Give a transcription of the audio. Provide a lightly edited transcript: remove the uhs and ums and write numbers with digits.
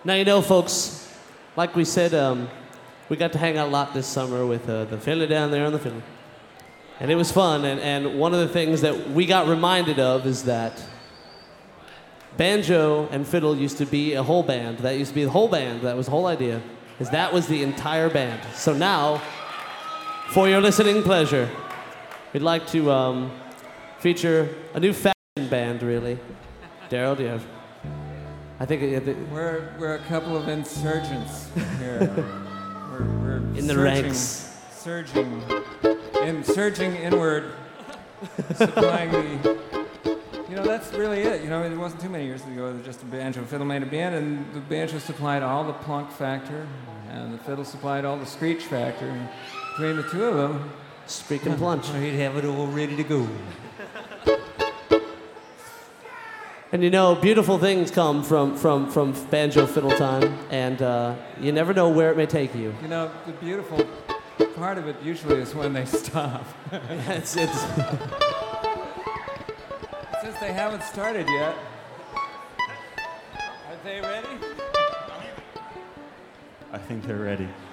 Now, you know, folks, like we said, we got to hang out a lot this summer with the fiddler down there on the fiddle. And it was fun, and one of the things that we got reminded of is that banjo and fiddle used to be a whole band. That used to be the whole band. That was the whole idea, is that was the entire band. So now, for your listening pleasure, we'd like to feature a new fashion band, really. Daryl, do you have... I think we're a couple of insurgents here. we're in the ranks, surging inward, supplying the. You know, that's really it. You know, it wasn't too many years ago that just a banjo and fiddle made a band, and the banjo supplied all the plunk factor, and the fiddle supplied all the screech factor. And between the two of them, squeak and plunge, he'd have it all ready to go. And you know, beautiful things come from banjo fiddle time, and you never know where it may take you. You know, the beautiful part of it usually is when they stop. it's Since they haven't started yet. Are they ready? I think they're ready.